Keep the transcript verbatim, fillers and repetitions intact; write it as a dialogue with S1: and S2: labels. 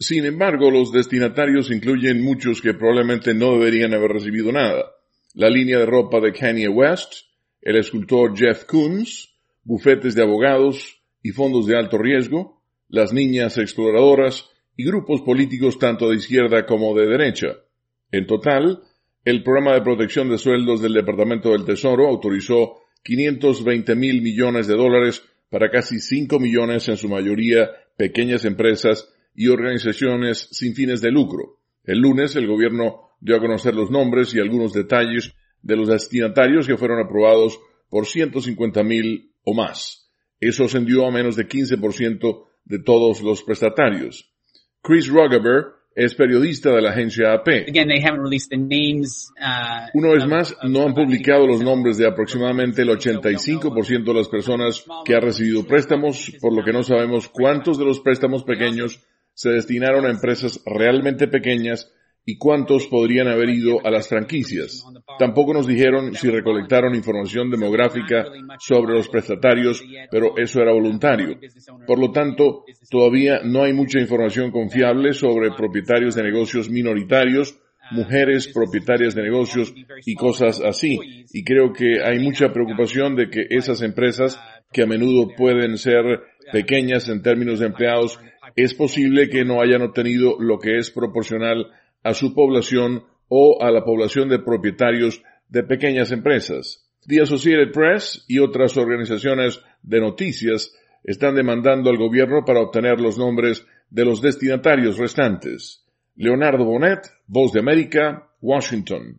S1: Sin embargo, los destinatarios incluyen muchos que probablemente no deberían haber recibido nada. La línea de ropa de Kanye West, el escultor Jeff Koons, bufetes de abogados y fondos de alto riesgo, las niñas exploradoras y grupos políticos tanto de izquierda como de derecha. En total, el programa de protección de sueldos del Departamento del Tesoro autorizó quinientos veinte mil millones de dólares para casi cinco millones, en su mayoría pequeñas empresas y organizaciones sin fines de lucro. El lunes el gobierno dio a conocer los nombres y algunos detalles de los destinatarios que fueron aprobados por ciento cincuenta mil o más. Eso ascendió a menos de quince por ciento de todos los prestatarios. Chris Rogaber es periodista de la agencia A P. Una vez más, no han publicado los nombres de aproximadamente el ochenta y cinco por ciento de las personas que han recibido préstamos, por lo que no sabemos cuántos de los préstamos pequeños se destinaron a empresas realmente pequeñas y cuántos podrían haber ido a las franquicias. Tampoco nos dijeron si recolectaron información demográfica sobre los prestatarios, pero eso era voluntario. Por lo tanto, todavía no hay mucha información confiable sobre propietarios de negocios minoritarios, mujeres propietarias de negocios y cosas así. Y creo que hay mucha preocupación de que esas empresas, que a menudo pueden ser pequeñas en términos de empleados, es posible que no hayan obtenido lo que es proporcional a su población o a la población de propietarios de pequeñas empresas. The Associated Press y otras organizaciones de noticias están demandando al gobierno para obtener los nombres de los destinatarios restantes. Leonardo Bonet, Voz de América, Washington.